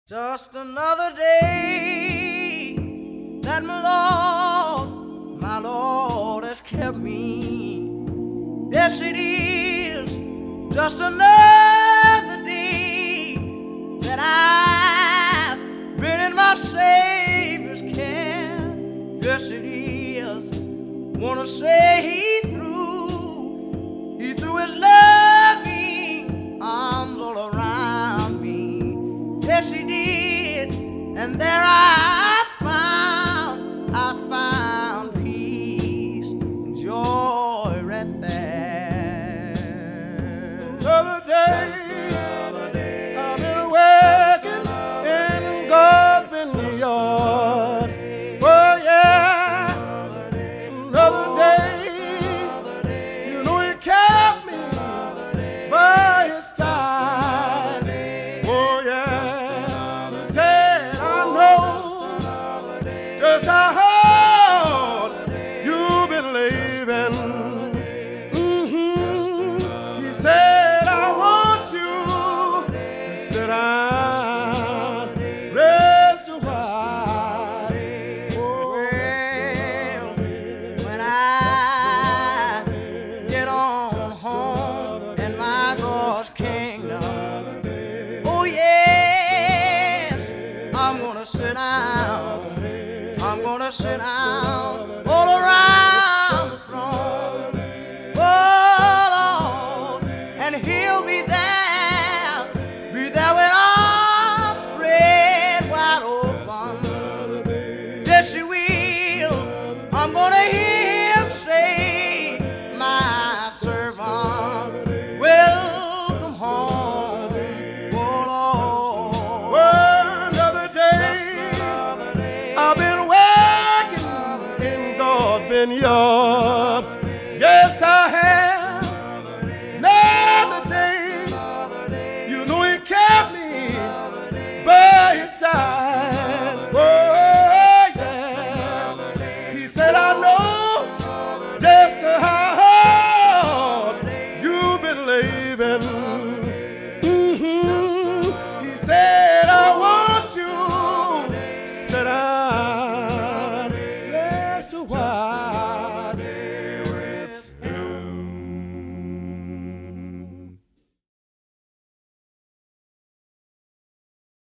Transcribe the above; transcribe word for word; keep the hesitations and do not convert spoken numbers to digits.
Just another day that my Lord, my Lord has kept me. Yes, it is just another day that I've been in my Savior's care. Yes, it is. Wanna say He threw, He threw His loving arms all around me. Yes, He did, and there I found, I found peace and joy right there. Another day, another day I've been working in God's vineyard. Oh yeah, another day, you know He kept me by His side. Oh yeah, He said I know just how hard you've been living. Mhm. He said I want you to sit down, rest your while. Well, when I get on home in my God's kingdom, oh yes, I'm gonna sit down, I'm gonna sit down all around the throne, oh Lord, and He'll be there, be there with arms spread wide open. Yes, He will. I'm gonna hear Him say, my servant, welcome home, oh Lord. Well, another day, Another day, I've been working in God's vineyard.